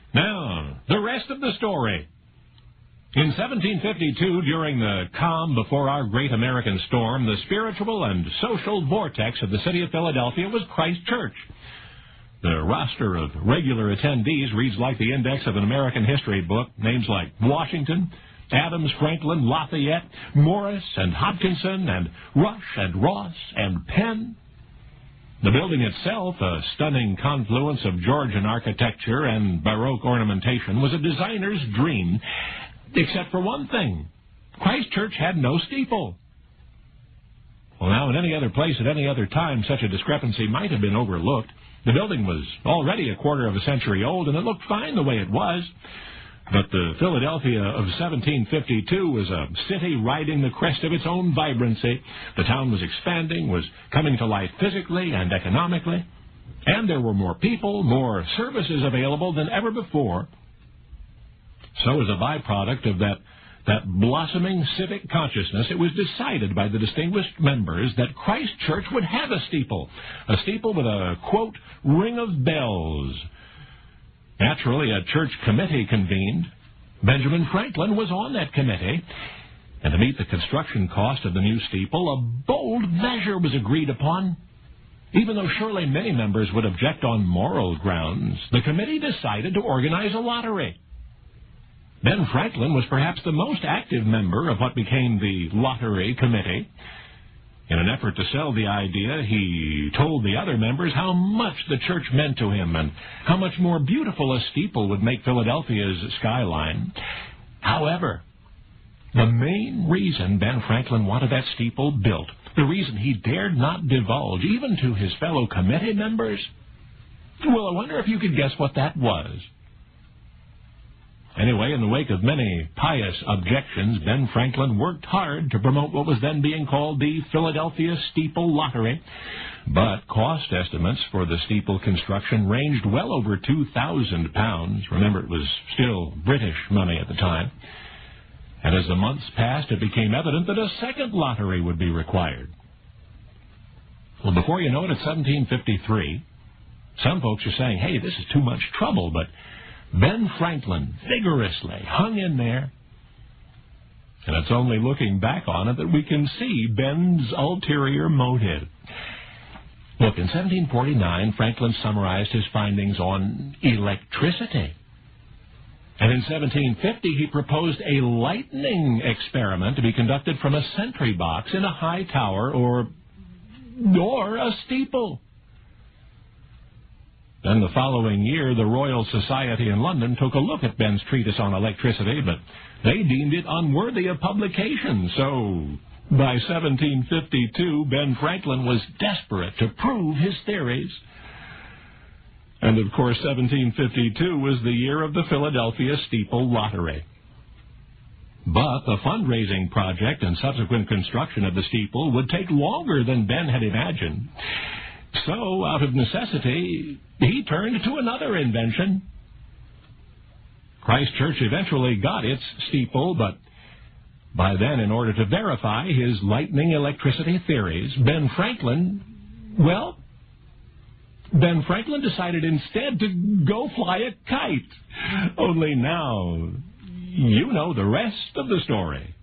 Now, the rest of the story. In 1752, during the calm before our great American storm, the spiritual and social vortex of the city of Philadelphia was Christ Church. The roster of regular attendees reads like the index of an American history book. Names like Washington, Adams, Franklin, Lafayette, Morris, and Hopkinson, and Rush, and Ross, and Penn. The building itself, a stunning confluence of Georgian architecture and Baroque ornamentation, was a designer's dream, except for one thing. Christ Church had no steeple. Well, now, in any other place at any other time, such a discrepancy might have been overlooked. The building was already a quarter of a century old, and it looked fine the way it was. But the Philadelphia of 1752 was a city riding the crest of its own vibrancy. The town was expanding, was coming to life physically and economically, and there were more people, more services available than ever before. So as a byproduct of that blossoming civic consciousness, it was decided by the distinguished members that Christ Church would have a steeple with a, quote, ring of bells. Naturally, a church committee convened. Benjamin Franklin was on that committee, and to meet the construction cost of the new steeple, a bold measure was agreed upon. Even though surely many members would object on moral grounds, the committee decided to organize a lottery. Ben Franklin was perhaps the most active member of what became the Lottery Committee. In an effort to sell the idea, he told the other members how much the church meant to him and how much more beautiful a steeple would make Philadelphia's skyline. However, the main reason Ben Franklin wanted that steeple built, the reason he dared not divulge even to his fellow committee members, well, I wonder if you could guess what that was. Anyway, in the wake of many pious objections, Ben Franklin worked hard to promote what was then being called the Philadelphia Steeple Lottery. But cost estimates for the steeple construction ranged well over £2,000. Remember, it was still British money at the time. And as the months passed, it became evident that a second lottery would be required. Well, before you know it, it's 1753. Some folks are saying, hey, this is too much trouble, but Ben Franklin vigorously hung in there. And it's only looking back on it that we can see Ben's ulterior motive. Look, in 1749, Franklin summarized his findings on electricity. And in 1750, he proposed a lightning experiment to be conducted from a sentry box in a high tower or a steeple. Then the following year, the Royal Society in London took a look at Ben's treatise on electricity, but they deemed it unworthy of publication. So, by 1752, Ben Franklin was desperate to prove his theories. And, of course, 1752 was the year of the Philadelphia Steeple Lottery. But the fundraising project and subsequent construction of the steeple would take longer than Ben had imagined. So, out of necessity, he turned to another invention. Christ Church eventually got its steeple, but by then, in order to verify his lightning electricity theories, Ben Franklin decided instead to go fly a kite. Only now, you know the rest of the story.